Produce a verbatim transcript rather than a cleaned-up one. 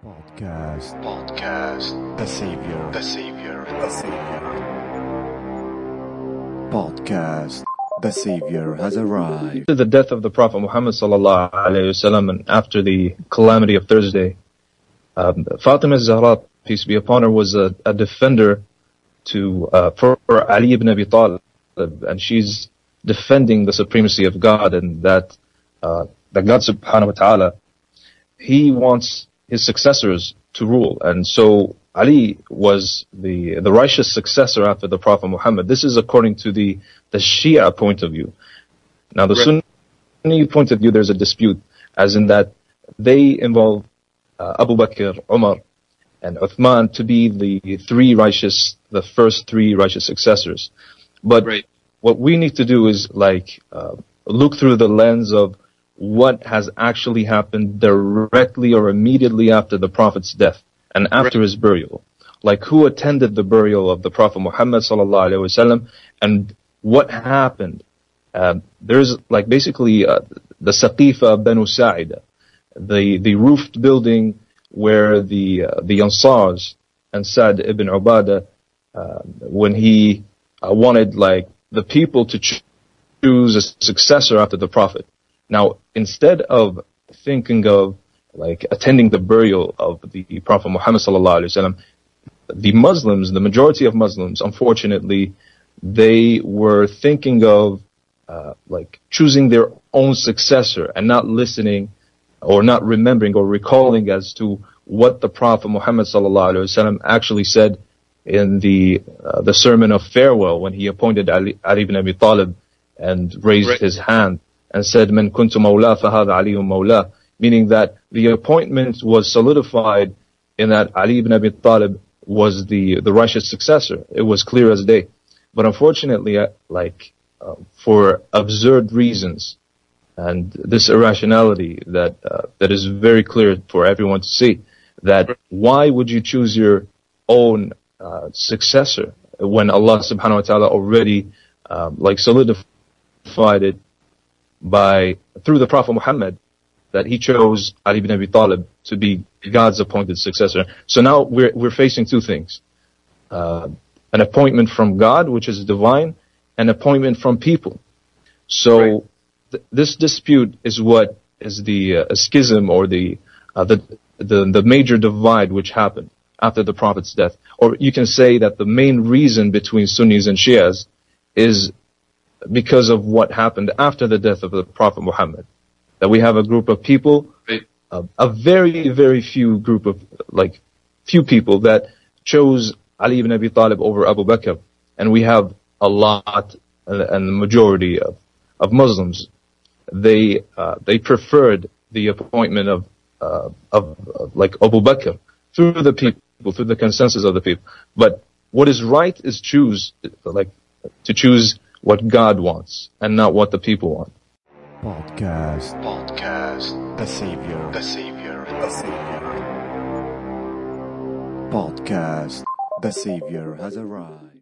Podcast. Podcast. The Savior. The Savior. The Savior. Podcast. The Savior has arrived. After the death of the Prophet Muhammad sallallahu alaihi wasallam, and after the calamity of Thursday, um, Fatima Zahra, peace be upon her, was a, a defender to uh, for Ali ibn Abi Talib, and she's defending the supremacy of God, and that uh, that God subhanahu wa ta'ala, He wants His successors to rule. And so Ali was the the righteous successor after the Prophet Muhammad. This is according to the the Shia point of view. Now the right. Sunni point of view, there's a dispute, as in that they involve uh, Abu Bakr, Umar, and Uthman to be the three righteous, the first three righteous successors. But right. what we need to do is like uh, look through the lens of what has actually happened directly or immediately after the Prophet's death and after right. his burial. Like who attended the burial of the Prophet Muhammad sallallahu alaihi wasallam, and what happened. Uh, there's like basically uh, the Saqifa Banu Sa'ida, the the roofed building where the uh, the Ansars and Sa'd ibn Ubadah, uh, when he uh, wanted like the people to ch- choose a successor after the Prophet. Now, instead of thinking of like attending the burial of the Prophet Muhammad sallallahu alaihi wasallam, the Muslims, the majority of Muslims, unfortunately, they were thinking of uh, like choosing their own successor and not listening or not remembering or recalling as to what the Prophet Muhammad sallallahu alaihi wasallam actually said in the uh, the sermon of farewell when he appointed Ali, Ali ibn Abi Talib and raised right. his hand and said, "Man kuntu mawla fahadha Aliyun mawla," meaning that the appointment was solidified in that Ali ibn Abi Talib was the the righteous successor. It was clear as day. But unfortunately, uh, like uh, for absurd reasons and this irrationality that uh, that is very clear for everyone to see, that why would you choose your own uh, successor when Allah subhanahu wa ta'ala already um, like solidified it by through the Prophet Muhammad, that he chose Ali ibn Abi Talib to be God's appointed successor. So now we're we're facing two things: uh, an appointment from God, which is divine, and appointment from people. So right. th- this dispute is what is the uh, schism or the, uh, the the the major divide which happened after the Prophet's death. Or you can say that the main reason between Sunnis and Shias is because of what happened after the death of the Prophet Muhammad. That we have a group of people, uh, a very, very few group of, like, few people that chose Ali ibn Abi Talib over Abu Bakr. And we have a lot, uh, and the majority of, of Muslims, they, uh, they preferred the appointment of, uh, of, of, like, Abu Bakr through the people, through the consensus of the people. But what is right is choose, like, to choose what God wants and not what the people want. Podcast. Podcast. The Savior. The Savior. The Savior. Podcast. The Savior has arrived.